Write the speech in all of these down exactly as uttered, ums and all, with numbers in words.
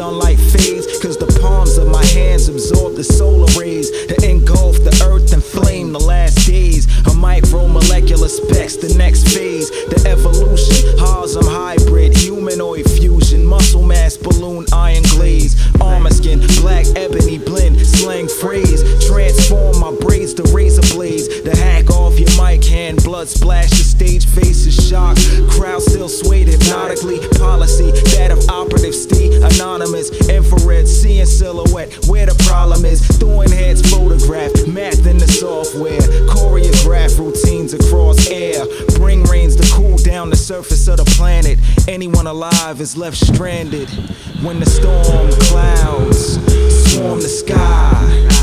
sunlight fades, cause the palms of my hands absorb the solar rays that engulf the earth and flame the last days of micromolecular specs, the next phase, the evolution, Harzum hybrid, humanoid fusion, muscle mass balloon, iron glaze, armor skin, black ebony blend, slang phrase, transform my braids to razor blades, the hack off your mic, hand blood splash, the stage faces shock, crowd still swayed hypnotically, policy, that of operative Steve, anonymous, infrared, seeing silhouette, where the problem is, throwing heads photograph, math in the software, choreograph routines across air, bring rains to cool down the surface of the planet, anyone alive is left stranded, when the storm clouds swarm the sky,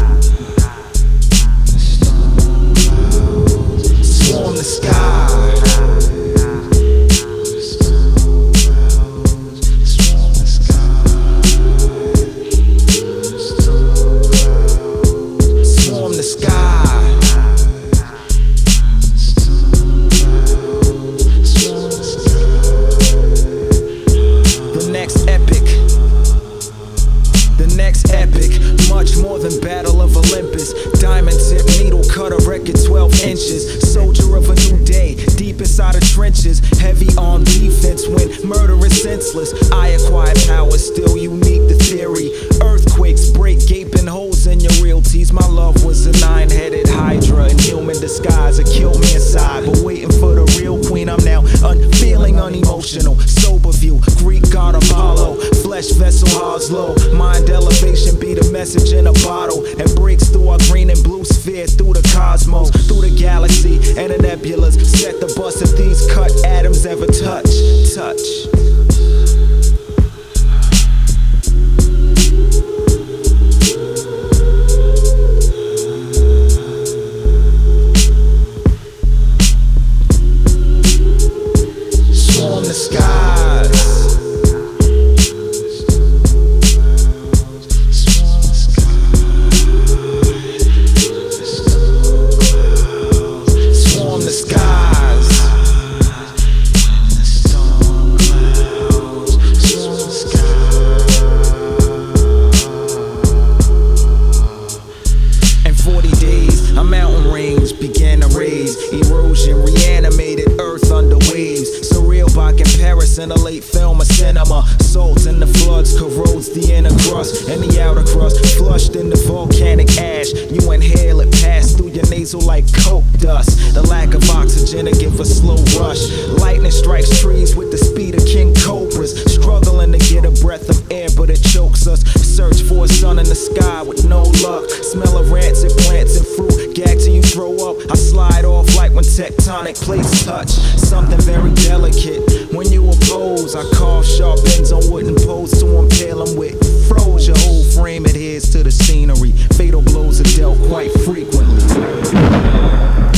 swarm the sky. Much more than Battle of Olympus, diamond tip needle cut a record twelve inches, soldier of a new day, deep inside the trenches, heavy on defense when murder is senseless, I acquired power, still unique to theory, earthquakes break gaping holes in your realties, my love was a nine-headed hydra in human disguise, it killed me inside, but waiting for the real queen, I'm now unfeeling, unemotional, sober view, Greek god Apollo, flesh vessel Oslo, mind elevation be the message in a bottle and breaks through our green and blue sphere, through the cosmos, through the galaxy and the nebulas, set the bus if these cut atoms ever touch, touch. Swarm the skies. Began to raise, erosion reanimated earth under waves, surreal by comparison, a late film of cinema, salt in the floods corrodes the inner crust and the outer crust, flushed in the volcanic ash, you inhale it, pass through your nasal like coke dust, the lack of oxygen to give a slow rush, lightning strikes trees with the speed of king cobras, struggling to get a breath of air but it chokes us, search for a sun in the sky with no luck, smell of rancid plants and fruit, gag till you throw up, I slide off like when tectonic plates touch, something very delicate, when you oppose, I carve sharp ends on wooden posts to impale them with, froze your whole frame adheres to the scenery, fatal blows are dealt quite frequently.